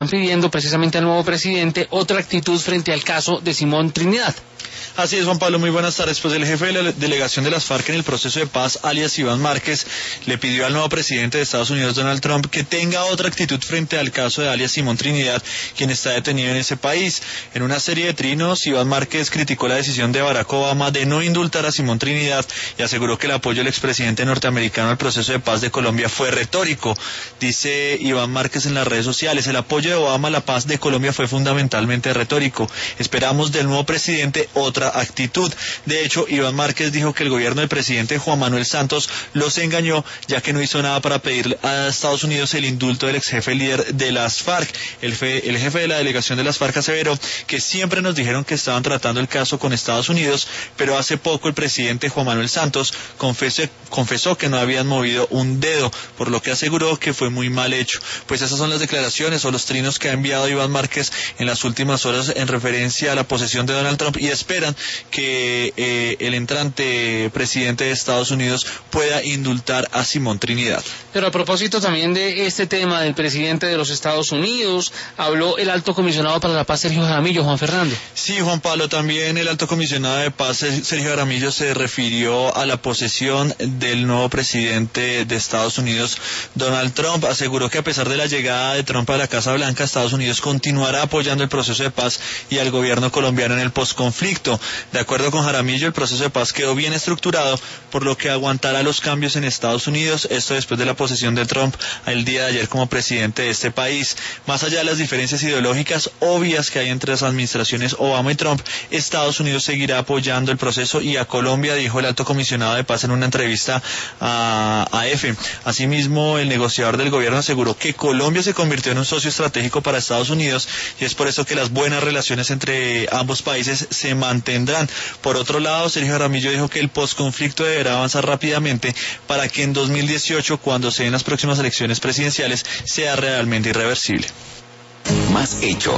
pidiendo precisamente al nuevo presidente otra actitud frente al caso de Simón Trinidad. Así es, Juan Pablo, muy buenas tardes. Pues el jefe de la delegación de las FARC en el proceso de paz, alias Iván Márquez, le pidió al nuevo presidente de Estados Unidos, Donald Trump, que tenga otra actitud frente al caso de alias Simón Trinidad, quien está detenido en ese país. En una serie de trinos, Iván Márquez criticó la decisión de Barack Obama de no indultar a Simón Trinidad y aseguró que el apoyo del expresidente norteamericano al proceso de paz de Colombia fue retórico. Dice Iván Márquez en las redes sociales: el apoyo de Obama a la paz de Colombia fue fundamentalmente retórico. Esperamos del nuevo presidente otra actitud. De hecho, Iván Márquez dijo que el gobierno del presidente Juan Manuel Santos los engañó, ya que no hizo nada para pedir a Estados Unidos el indulto del ex jefe líder de las FARC. El jefe de la delegación de las FARC aseveró que siempre nos dijeron que estaban tratando el caso con Estados Unidos, pero hace poco el presidente Juan Manuel Santos confesó que no habían movido un dedo, por lo que aseguró que fue muy mal hecho. Pues esas son las declaraciones o los trinos que ha enviado Iván Márquez en las últimas horas en referencia a la posesión de Donald Trump, y esperan que el entrante presidente de Estados Unidos pueda indultar a Simón Trinidad. Pero a propósito también de este tema del presidente de los Estados Unidos, habló el alto comisionado para la paz, Sergio Jaramillo. Juan Fernando. Sí, Juan Pablo, también el alto comisionado de paz, Sergio Jaramillo, se refirió a la posesión del nuevo presidente de Estados Unidos, Donald Trump. Aseguró que a pesar de la llegada de Trump a la Casa Blanca, Estados Unidos continuará apoyando el proceso de paz y al gobierno colombiano en el posconflicto. De acuerdo con Jaramillo, el proceso de paz quedó bien estructurado, por lo que aguantará los cambios en Estados Unidos, esto después de la posesión de Trump el día de ayer como presidente de este país. Más allá de las diferencias ideológicas obvias que hay entre las administraciones Obama y Trump, Estados Unidos seguirá apoyando el proceso y a Colombia, dijo el alto comisionado de paz en una entrevista a EFE. Asimismo, el negociador del gobierno aseguró que Colombia se convirtió en un socio estratégico para Estados Unidos y es por eso que las buenas relaciones entre ambos países se mantendrán. Por otro lado, Sergio Jaramillo dijo que el posconflicto deberá avanzar rápidamente para que en 2018, cuando se den las próximas elecciones presidenciales, sea realmente irreversible. Más hechos.